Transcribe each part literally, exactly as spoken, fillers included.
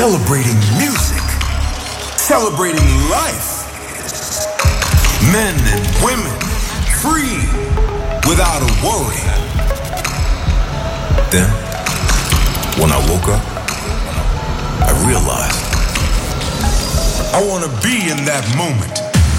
Celebrating music, celebrating life. Men and women, free, without a worry. Then, when I woke up, I realized I want to be in that moment.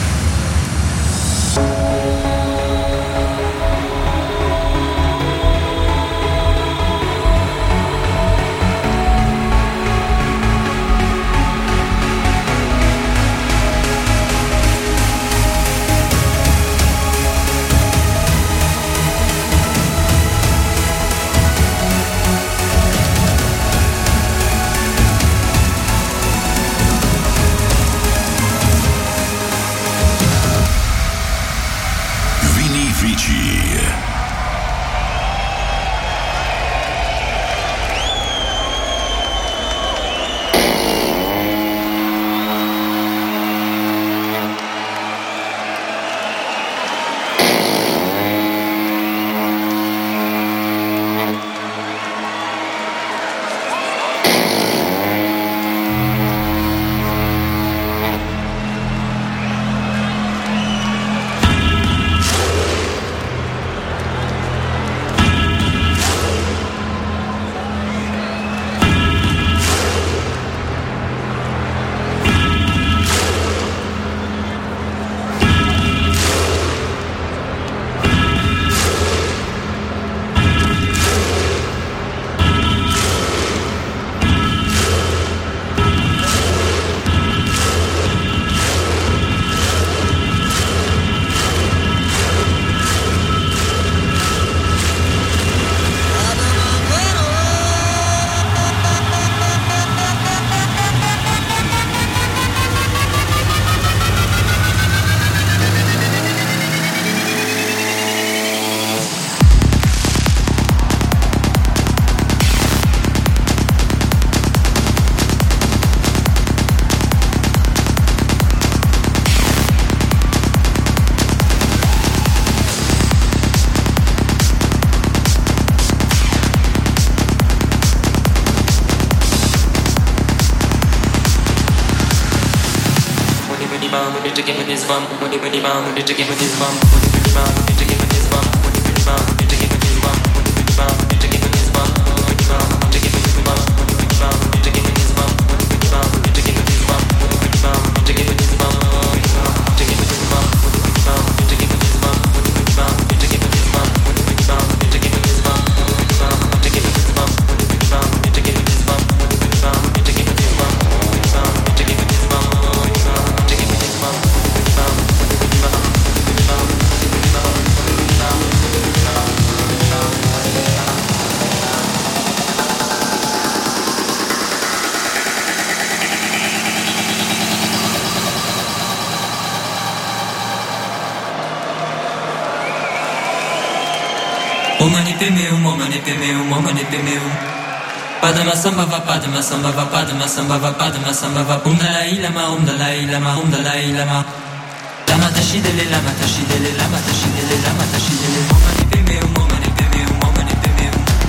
Padma sambhava padma sambhava padma sambhava padma sambhava Om Dalai Lama Om Dalai Lama Om Dalai Lama Lama tashidele lama tashidele lama tashidele lama tashidele Om Peme Om Mani Peme Om Mani Peme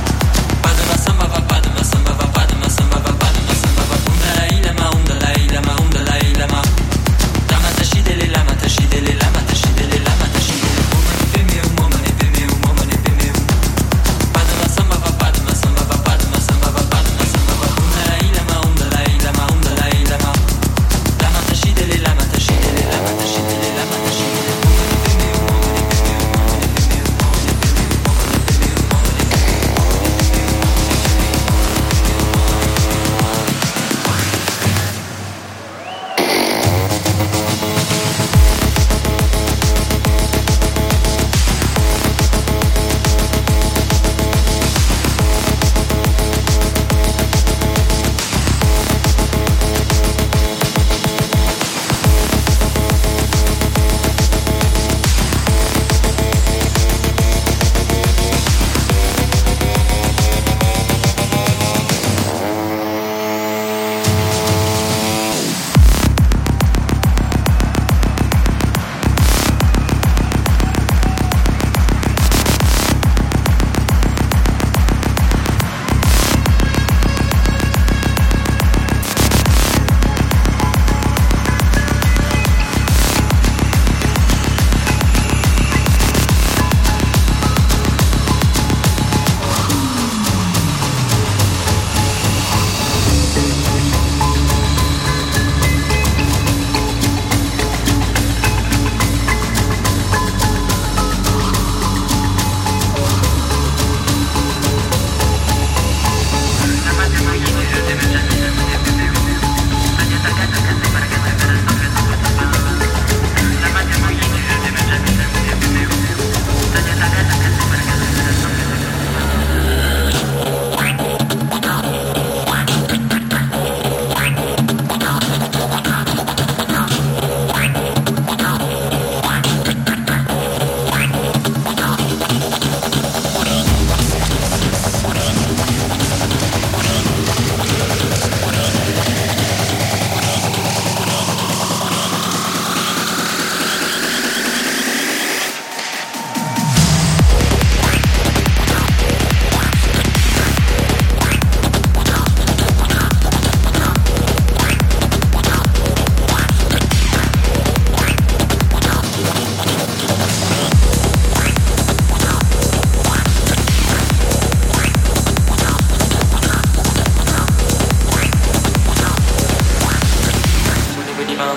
Padma sambhava padma sambhava padma sambhava padma sambhava Om Dalai Lama Om Dalai Lama Om Dalai Lama Lama tashidele lama tashidele lama tashidele lama tashidele Om Peme Om Mani Peme Om Mani Peme Padma sambhava padma sambhava padma sambhava lama tashidele lama tashidele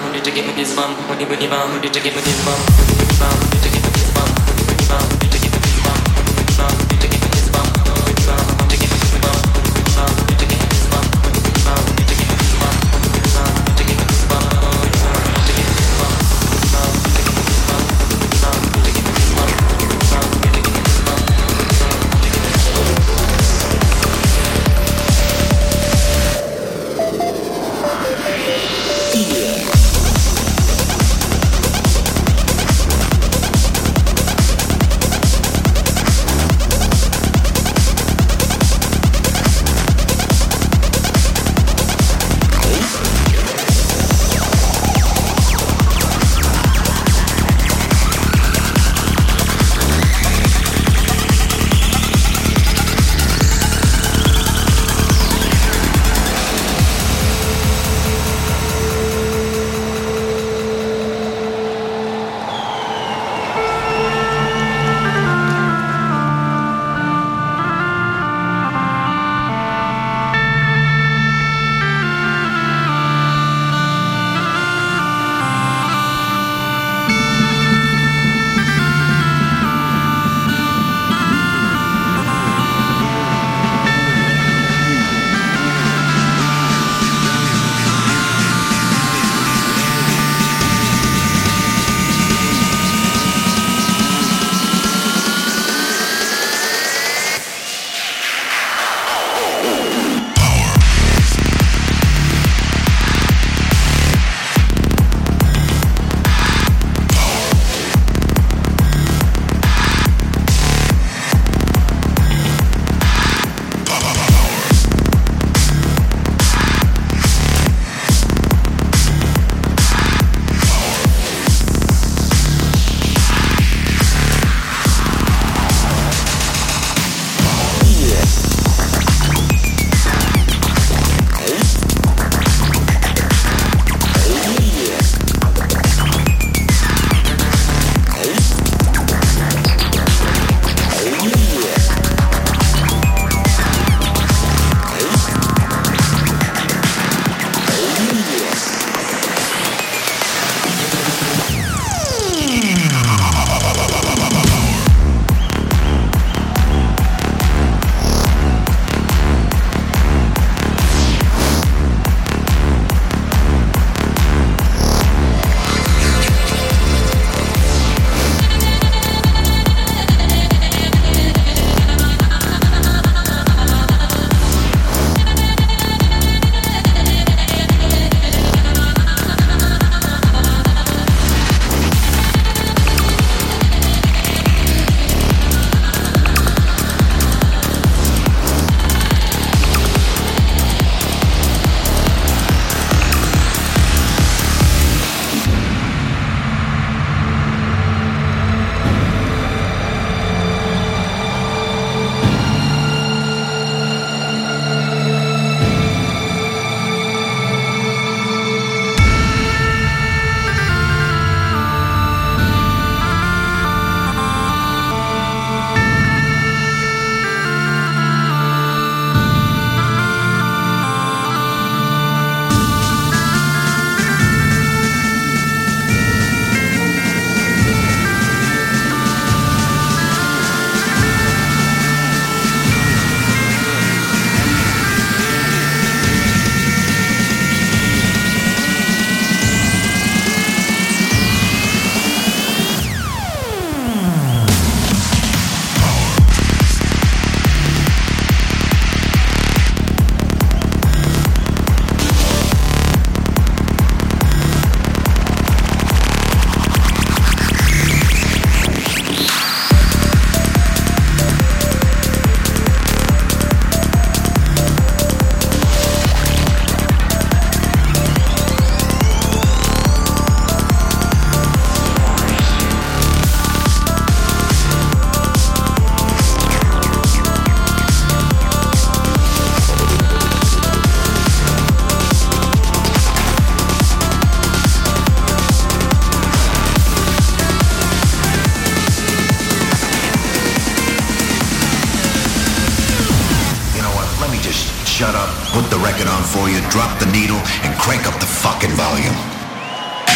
Shut up, put the record on for you, drop the needle, and crank up the fucking volume.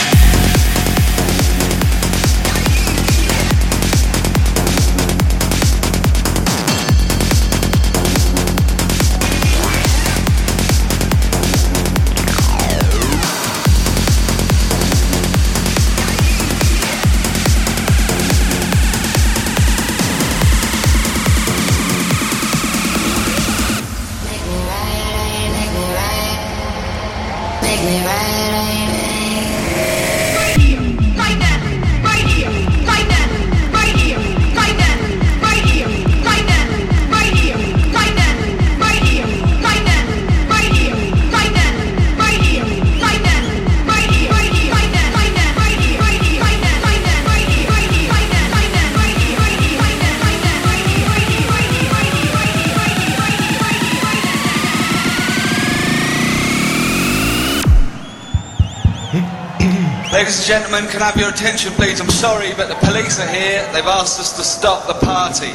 Ladies and gentlemen, can I have your attention please? I'm sorry, but the police are here. They've asked us to stop the party.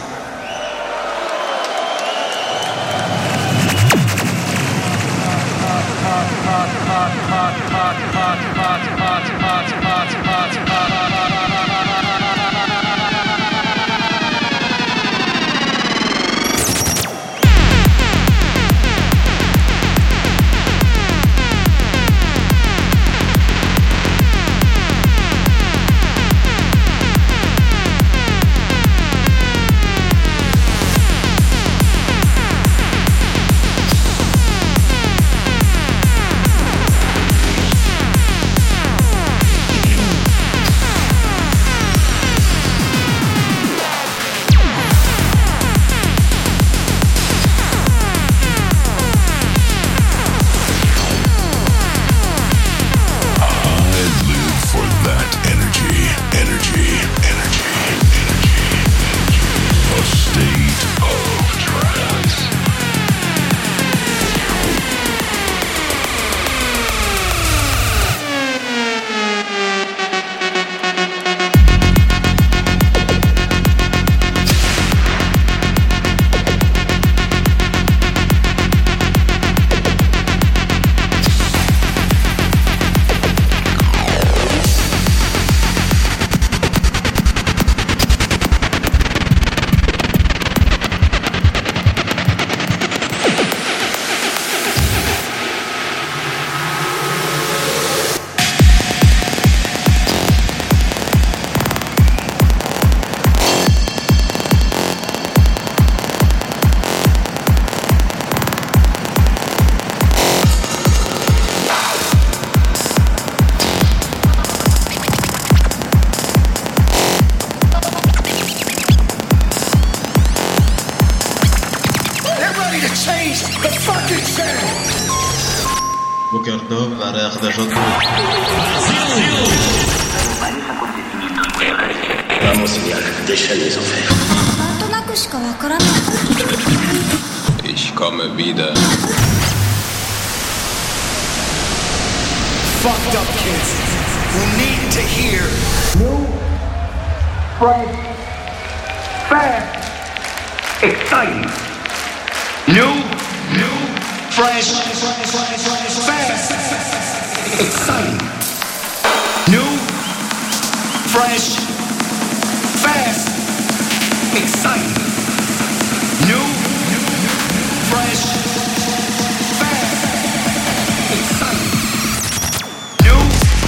בוקר טוב והרי החדשות Vamos bien, déjà les enfers. Ich komme wieder. Fucked up kids who need to hear new, fresh, fast, exciting. New, new, fresh, fast, exciting. New, fresh, fast, exciting. New, fresh, fast, exciting. New,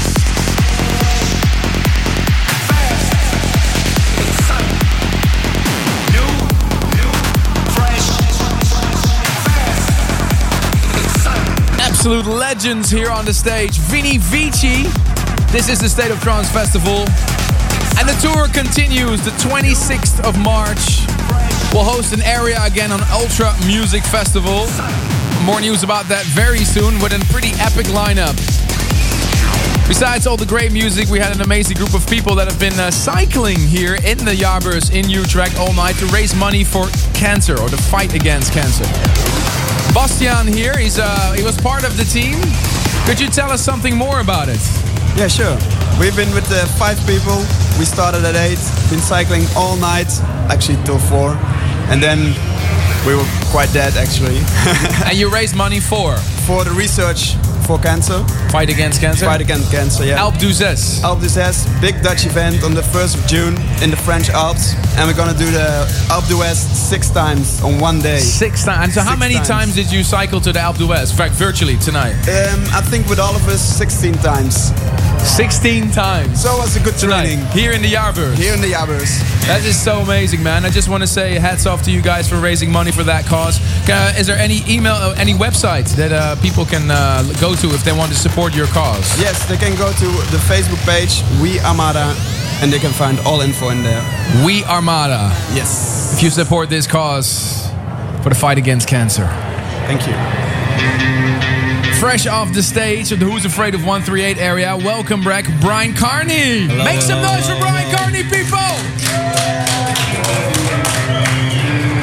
fast, exciting. New, new, fresh, fast, exciting. Absolute legends here on the stage. Vini Vici. This is the State of Trance Festival. And the tour continues the twenty-sixth of March. We'll host an area again on Ultra Music Festival. More news about that very soon with a pretty epic lineup. Besides all the great music, we had an amazing group of people that have been uh, cycling here in the Jaarbeurs in Utrecht all night to raise money for cancer or the fight against cancer. Bastiaan here, he's uh, he was part of the team. Could you tell us something more about it? Yeah, sure. We've been with uh, five people. We started at eight, been cycling all night, actually till four. And then we were quite dead, actually. And you raised money for? For the research for cancer. Fight against cancer? Fight against cancer, yeah. Alpe d'Huez. Alpe d'Huez, big Dutch event on the first of June in the French Alps. And we're gonna do the Alpe d'Huez six times on one day. Six times? So six how many times. times did you cycle to the Alpe d'Huez? In fact, virtually tonight? Um, I think with all of us, sixteen times. sixteen times. So it was a good tonight, training. Here in the Jaarbeurs. Here in the Jaarbeurs. That is so amazing, man. I just want to say hats off to you guys for raising money for that cause. Uh, is there any email, uh, any website that uh, people can uh, go to if they want to support your cause? Yes, they can go to the Facebook page, We Armada, and they can find all info in there. We Armada. Yes. If you support this cause for the fight against cancer. Thank you. Fresh off the stage of the Who's Afraid of one thirty-eight area, welcome back Bryan Kearney. Hello, Make some hello, noise hello, for Bryan hello. Kearney, people.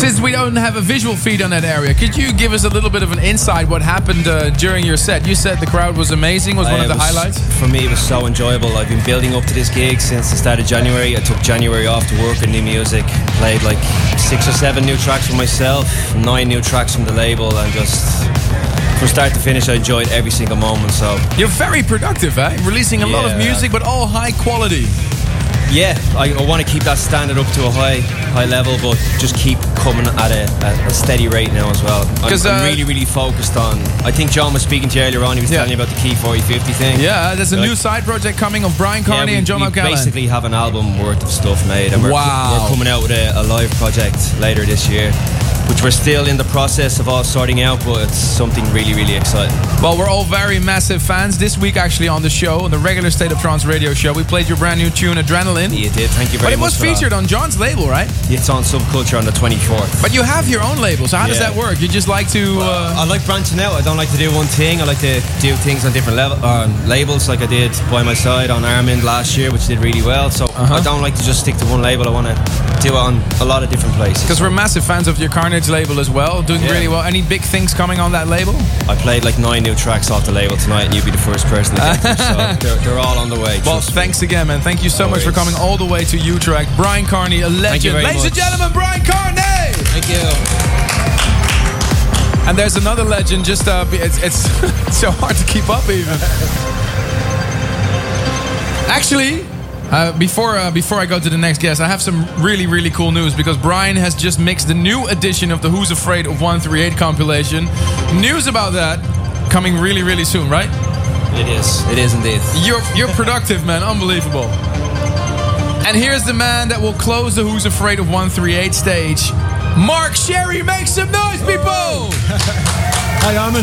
Since we don't have a visual feed on that area, could you give us a little bit of an insight what happened uh, during your set? You said the crowd was amazing, was one Uh, of the it was- highlights. For me, it was so enjoyable. I've been building up to this gig since the start of January. I took January off to work on new music, played like six or seven new tracks for myself, nine new tracks from the label, and just from start to finish, I enjoyed every single moment. So You're very productive, eh? Releasing a lot of Yeah. music, but all high quality. yeah, I, I want to keep that standard up to a high high level, but just keep coming at a, a, a steady rate now as well. I'm, 'Cause, I'm uh, really, really focused on. I think John was speaking to you earlier on. He was Yeah. telling you about the Key forty fifty thing. Yeah, there's a Like- new side project coming of Brian Carney we, and John we O'Callaghan. basically have an album worth of stuff made, and we're, Wow. we're coming out with a, a live project later this year, which we're still in the process of all sorting out, but it's something really, really exciting. Well, we're all very massive fans. This week, actually, on the show, the regular State of Trance radio show, we played your brand new tune, Adrenaline. You did, thank you But very it much. was for featured that. on John's label, right? It's on Subculture on the twenty-fourth. But you have your own label, so how does Yeah. that work? You just like to... Uh, I like branching out. I don't like to do one thing. I like to do things on different level, um, labels, like I did By My Side on Armand last year, which did really well. So Uh-huh. I don't like to just stick to one label. I want to do it on a lot of different places. Because we're massive fans of your Carnage label as well, doing Yeah. really well. Any big things coming on that label? I played like nine new tracks off the label tonight, and you'd be the first person to get them. So they're, they're all on the way. Well, trust me. thanks again, man. Thank you so No much for worries. coming all the way to Utrecht. Brian Carney, a legend. you very Ladies and much. gentlemen, Brian Carney! Thank you. And there's another legend, just uh, it's, it's so hard to keep up even. Actually, uh, before uh, before I go to the next guest, I have some really, really cool news because Brian has just mixed the new edition of the Who's Afraid of one thirty-eight compilation. News about that coming really, really soon, right? It is. It is indeed. You're you're productive, man. Unbelievable. And here's the man that will close the Who's Afraid of one thirty-eight stage. Mark Sherry, make some noise, people! Hi, Armin.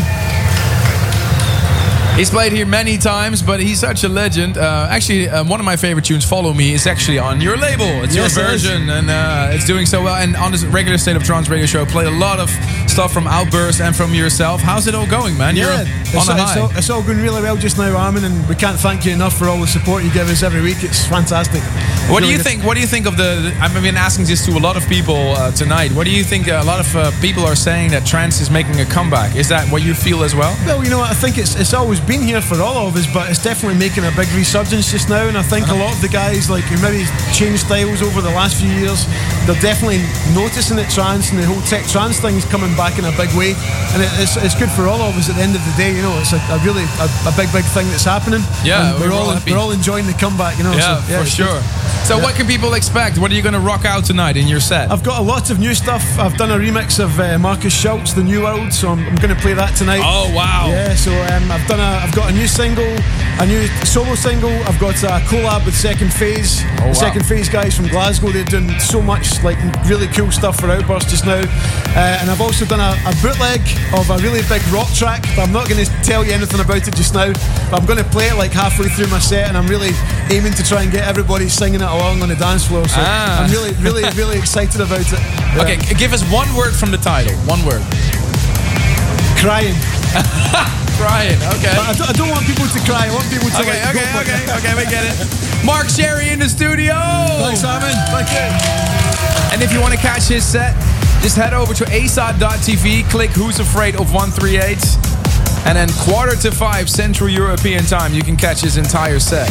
He's played here many times, but he's such a legend. Uh, actually, uh, one of my favorite tunes, Follow Me, is actually on your label. It's Yes, it your is. version, and uh, it's doing so well. And on this regular State of Trance radio show, played a lot of stuff from Outburst and from yourself. How's it all going, man? Yeah, You're it's, on a it's, high. all, it's all going really well just now, Armin, and we can't thank you enough for all the support you give us every week. It's fantastic. What do Really you good. think? What do you think of the? I've been asking this to a lot of people uh, tonight. What do you think? A lot of uh, people are saying that trance is making a comeback. Is that what you feel as well? Well, you know what, I think it's it's always been here for all of us, but it's definitely making a big resurgence just now. And I think a lot of the guys, like who maybe changed styles over the last few years, they're definitely noticing that trance and the whole tech trance thing is coming back in a big way. And it, it's it's good for all of us at the end of the day. You know, it's a, a really a, a big big thing that's happening. Yeah, and we're, we're all all happy. we're all enjoying the comeback. You know, Yeah, so, for it's sure. good. So, Yeah. what can people expect? What are you going to rock out tonight in your set? I've got a lot of new stuff. I've done a remix of uh, Marcus Schultz, The New World, so I'm, I'm going to play that tonight. Oh wow! Yeah, so um, I've done a, I've got a new single, a new solo single. I've got a collab with Second Phase. Oh, wow. The Second Phase guys from Glasgow. They're doing so much like really cool stuff for Outburst just now. Uh, and I've also done a, a bootleg of a really big rock track, but I'm not going to tell you anything about it just now. But I'm going to play it like halfway through my set, and I'm really aiming to try and get everybody singing it along on the dance floor. So Ah. I'm really, really, really excited about it. Yeah. Okay, g- give us one word from the title. One word. Crying. Crying. Okay. But I don't, I don't want people to cry. I want people to Okay, like, go okay, for it. okay, okay, we get it. Mark Sherry in the studio. Thanks, Armin. Thank you. And if you want to catch his set, just head over to A S O D dot T V, click Who's Afraid of one thirty-eight, and then quarter to five Central European time, you can catch his entire set.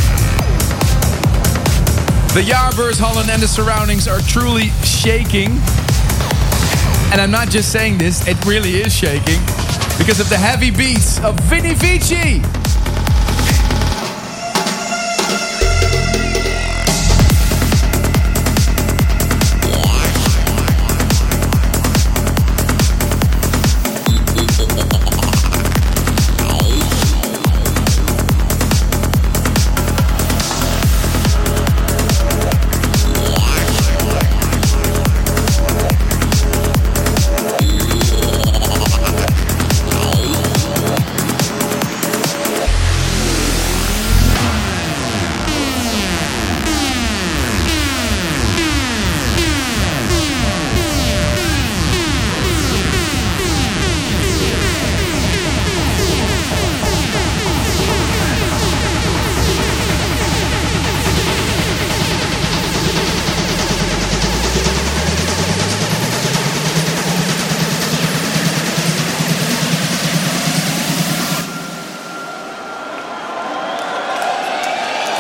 The Jaarbeurs, Holland and the surroundings are truly shaking. And I'm not just saying this, it really is shaking because of the heavy beats of Vinny Vici.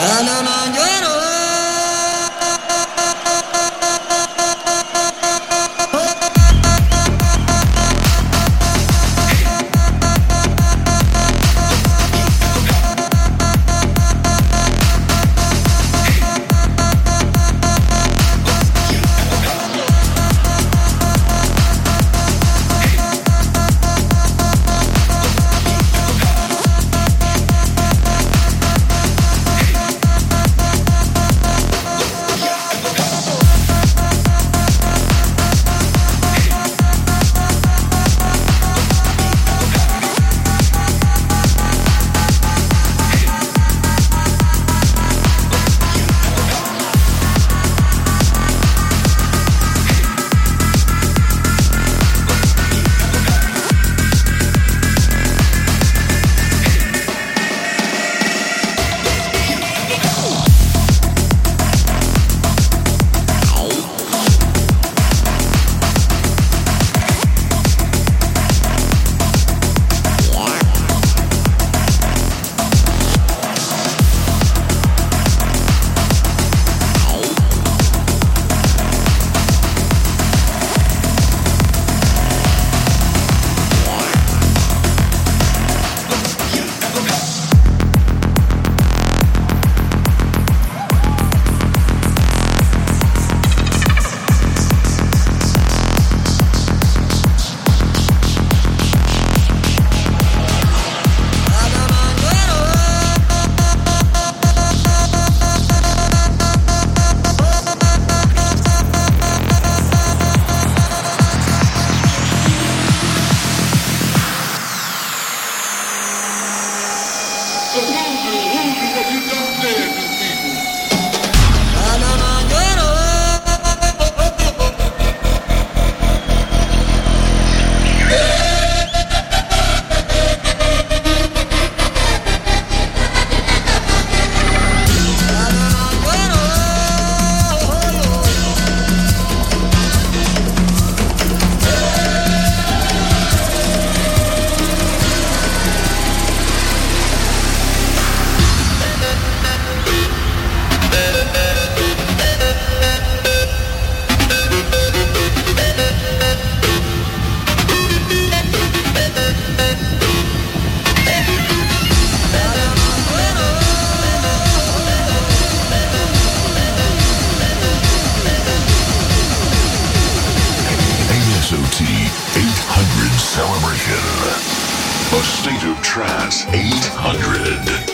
A State of Trance eight hundred.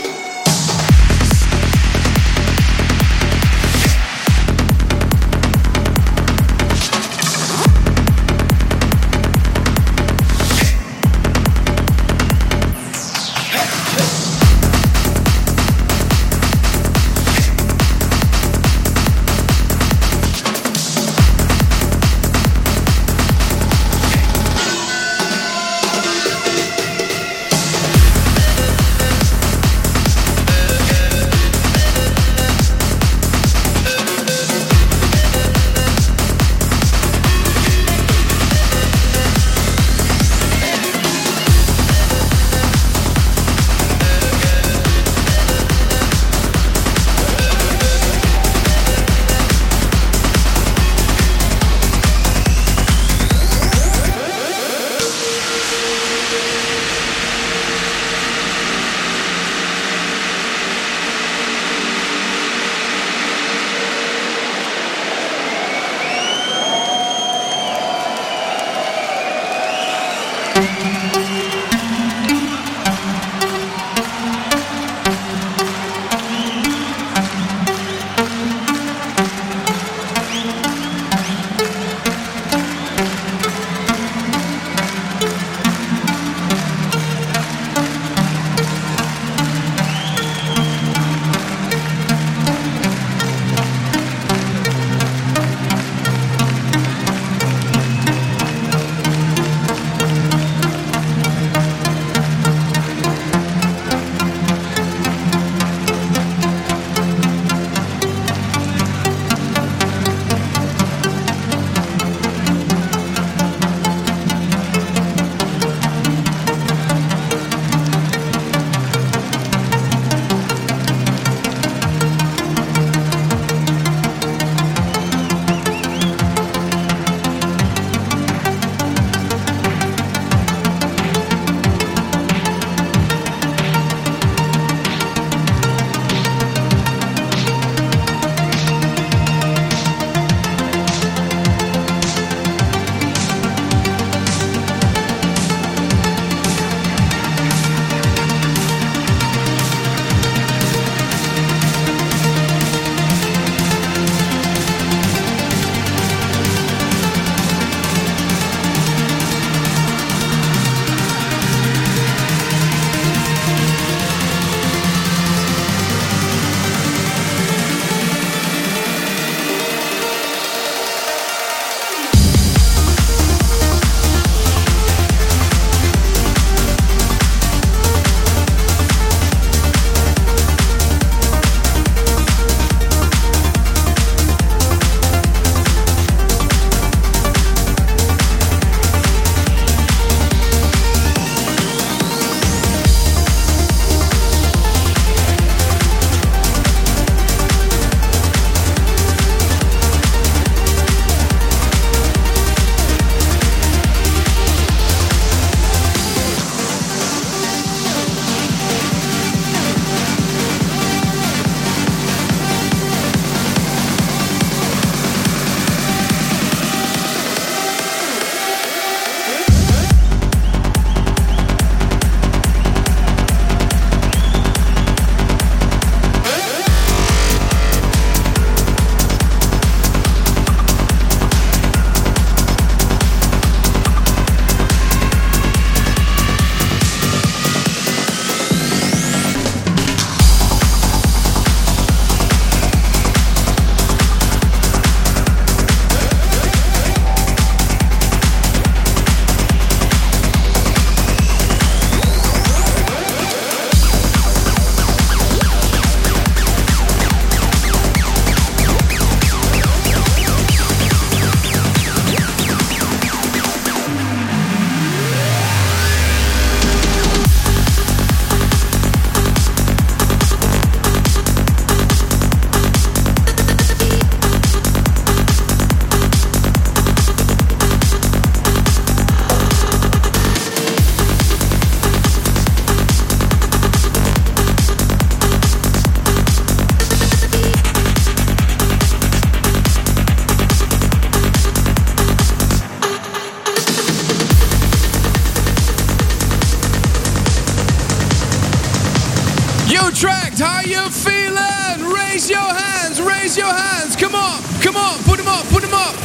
Raise your hands, raise your hands. Come on, come on, put them up, put them up.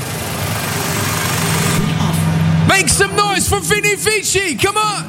Make some noise for Vini Vici, come on.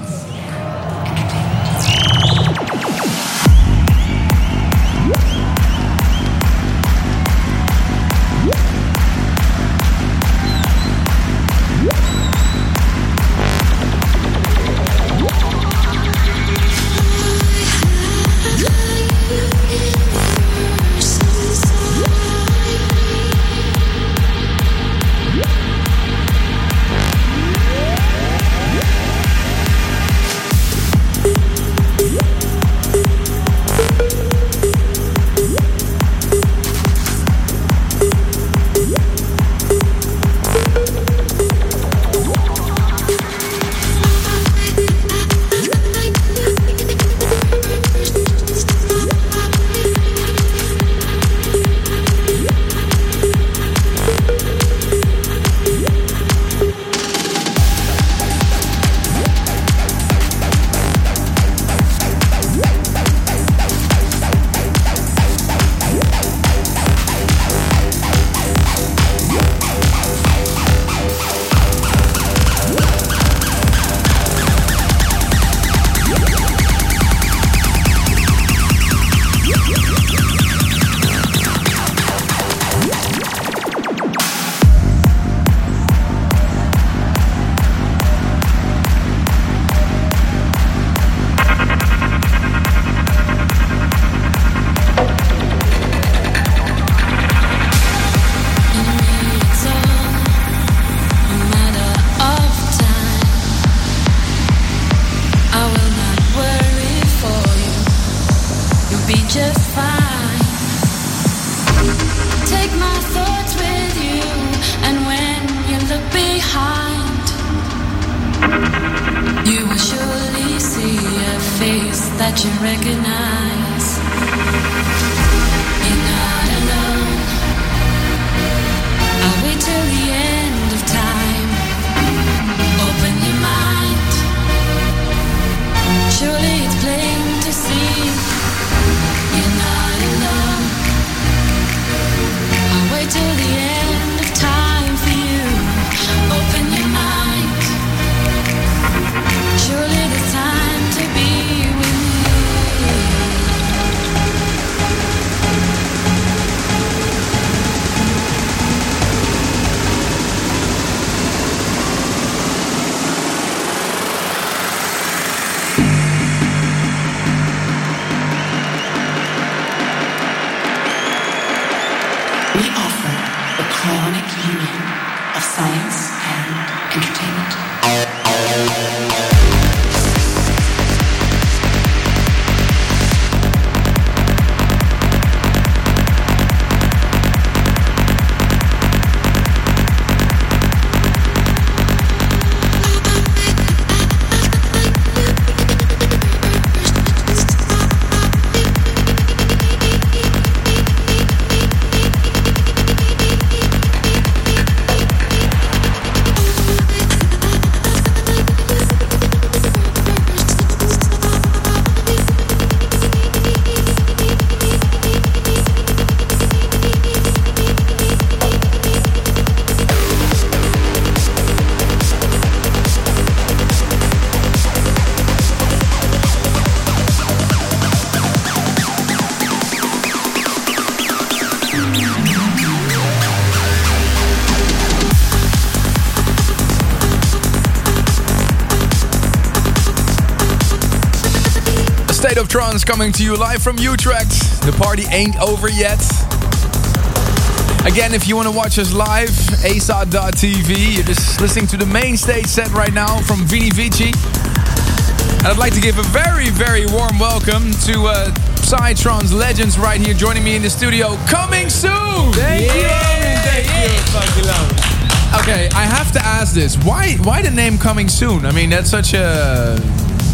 State of Trance coming to you live from Utrecht. The party ain't over yet. Again, if you want to watch us live, A S A dot T V. You're just listening to the main stage set right now from Vini Vici. And I'd like to give a very, very warm welcome to uh, Psytrance legends right here joining me in the studio. Coming soon! Thank yeah. you! Thank you! Thank you. Okay, I have to ask this. Why, why the name Coming Soon? I mean, that's such a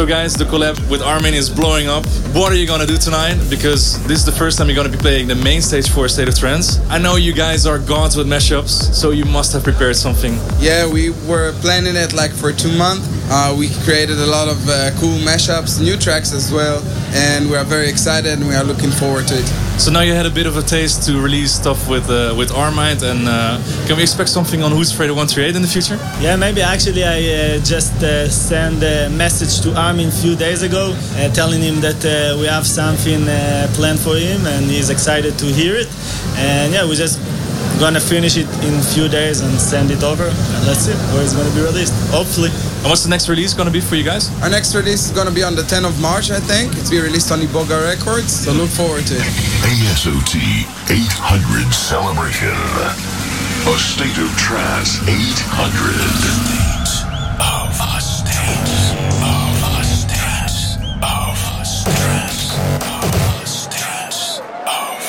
So guys, the collab with Armin is blowing up. What are you gonna do tonight? Because this is the first time you're gonna be playing the main stage for State of Trance. I know you guys are gods with mashups, so you must have prepared something. Yeah, we were planning it like for two months. Uh, we created a lot of uh, cool mashups, new tracks as well, and we are very excited and we are looking forward to it. So now you had a bit of a taste to release stuff with uh, with Armind, and uh, can we expect something on Who's Afraid of one thirty-eight in the future? Yeah, maybe. Actually, I uh, just uh, sent a message to Armin a few days ago, uh, telling him that uh, we have something uh, planned for him, and he's excited to hear it. And yeah, we're just gonna finish it in a few days and send it over, and let's see where it's gonna be released. Hopefully. And what's the next release gonna be for you guys? Our next release is gonna be on the tenth of March, I think. It's being released on Iboga Records, so look forward to it. A S O T eight hundred Celebration. A State of Trance eight hundred. Of a state of a state of a stress of a state of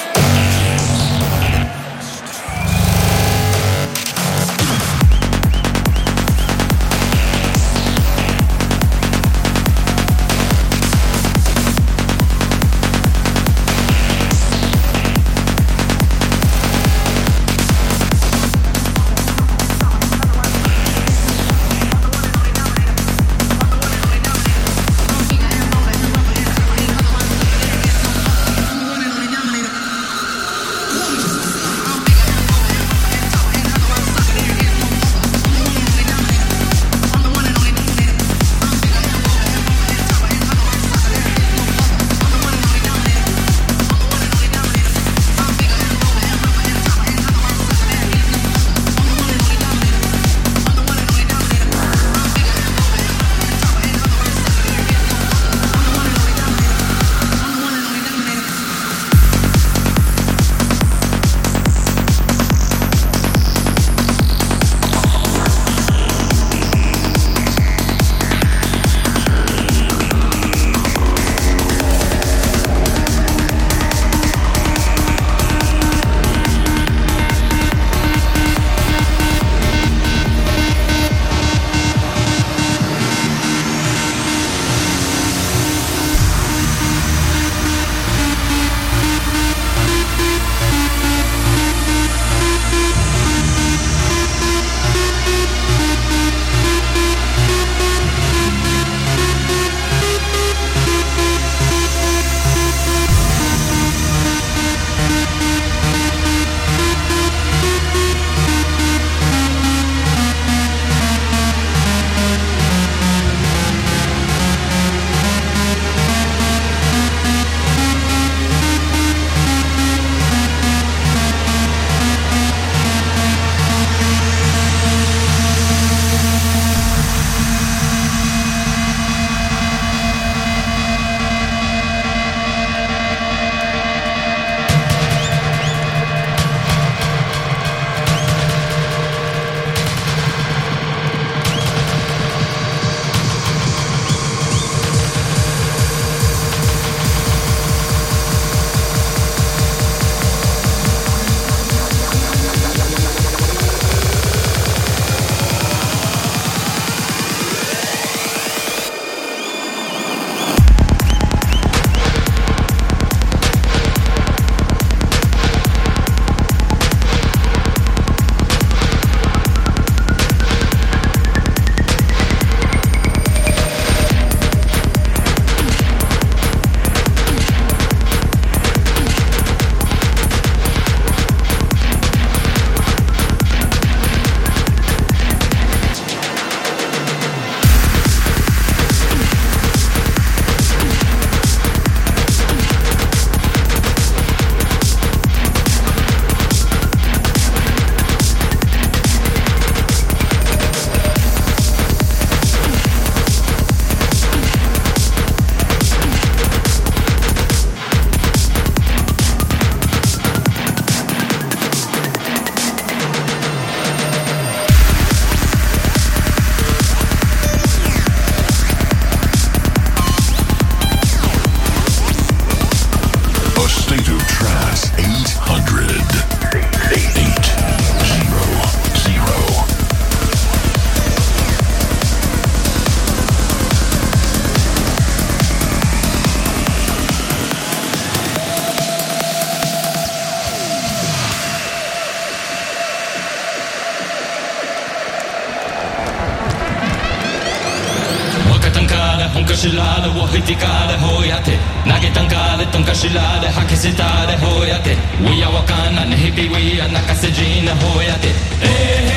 かしらでを吹いてかでほやて投げたんかでとんかしらで吐きせたでほやて We are わかんなね日々 We are 泣かせじなほやてえ